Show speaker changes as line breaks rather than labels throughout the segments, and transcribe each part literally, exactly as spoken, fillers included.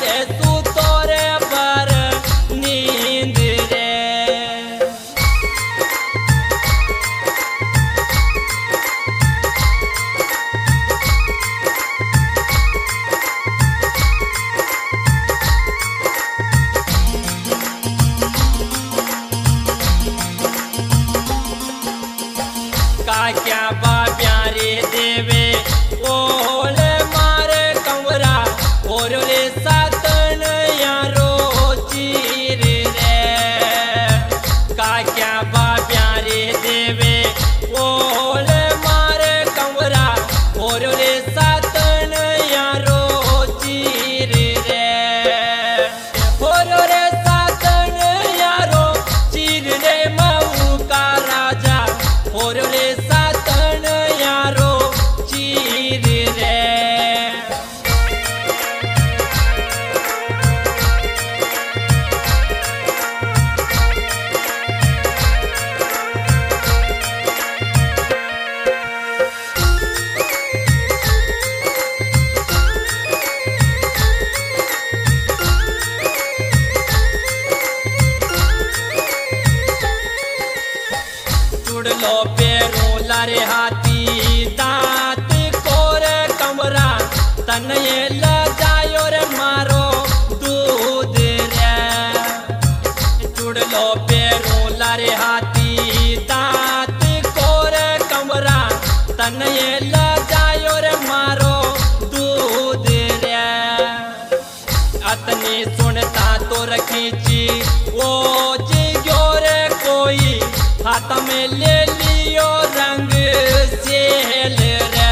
रे सूतो रे पर नींद रे। का क्या बा प्यारे देवे ओल मारे कमरा और रे सातन यारो चीर रे। का क्या बा प्यारे देवे ओल मारे कमरा और रे सातन यारो चीर रे। और रे सातन यारो चीर रे मऊ का राजा और रे सातन यारो चीर रे। चुड़लो पेरो लारे हाथी दांत कोर कमरा तन ये ल जायो रे मारो दूध रे। चुड़लो पेरो लारे हाथी दांत कोर कमरा तन ये ल जायो रे मारो दूध रे। अतनी सुनता तो रखीची वो जियो रे कोई हाथ में ले लियो रंग सेल रे।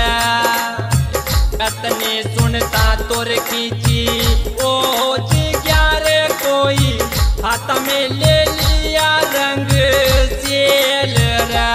अतने सुनता तोर खींची ओ जिग्यारे कोई हाथ में ले लिया रंग सेल रे।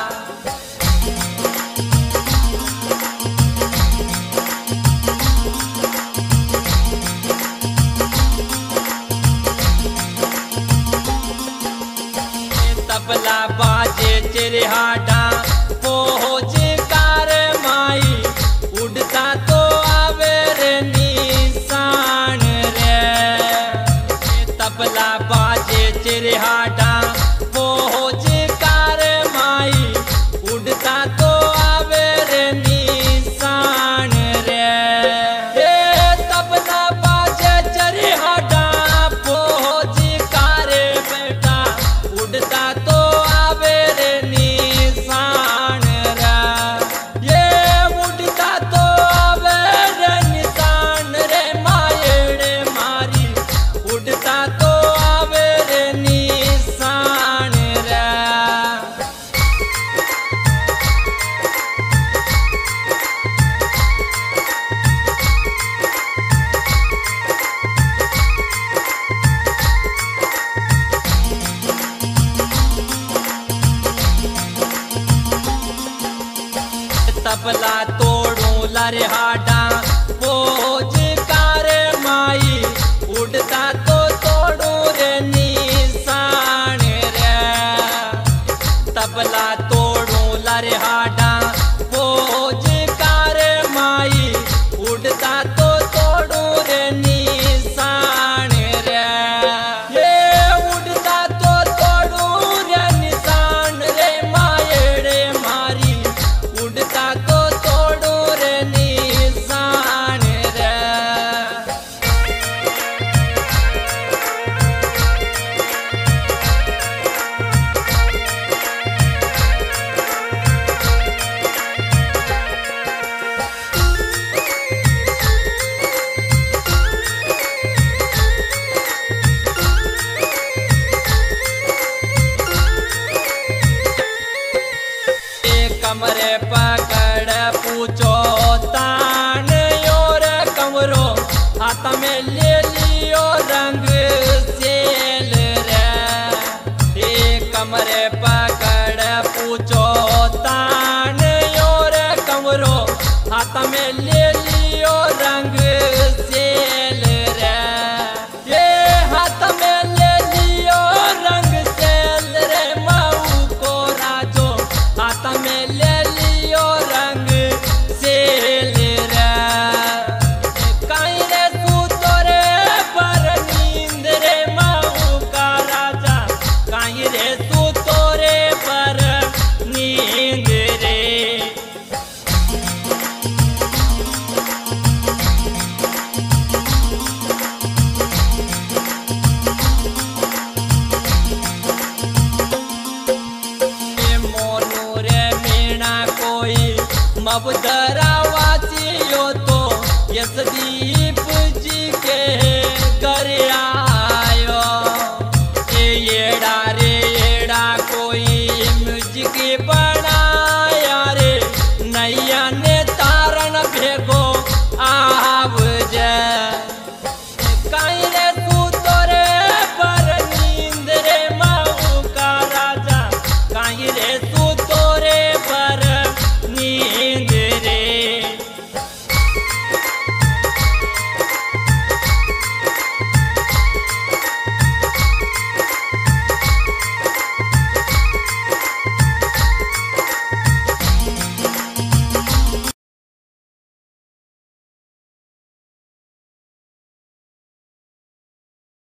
तबला बाजे चिरहाडा पहुँच कार माई उड़ता तो आवे रे निशान रे। तबला बाजे चिरहाडा पहुँच कार माई उड़ता तो आवे रे निशान रे। तबला बाजे चिरहाडा पहुँच कार बेटा उड़ता तो आवे रे निशान रे। ये उड़ता तो आवे रे निशान रे मायड़े मारी उड़ता तो आवे रे निशान रे। तबला तोड़ू लारे हाडा बोझ कार माई उड़ता तो तोड़ू रे निशान रे। तबला तोड़ू लारे हाडा बोझ कार माई उड़ता तो तोड़ू रे निशान रे। ये उड़ता तो तोड़ू रे निशान रे मायड़े मारी उड़ता तो तोड़ू रे निशान रे। कमरे पकड़ पूछो तान और कमरो हाथ में ले लियो रंग सेल रे। कमरे पकड़ पूछो तान और कमरो हाथ में ले लियो रंग सेल रे। ये हाथ में ले लियो रंग सेल रे मऊ को राजो हाथ में ले लियो रंग सेल रे। काई रे तू तोरे अब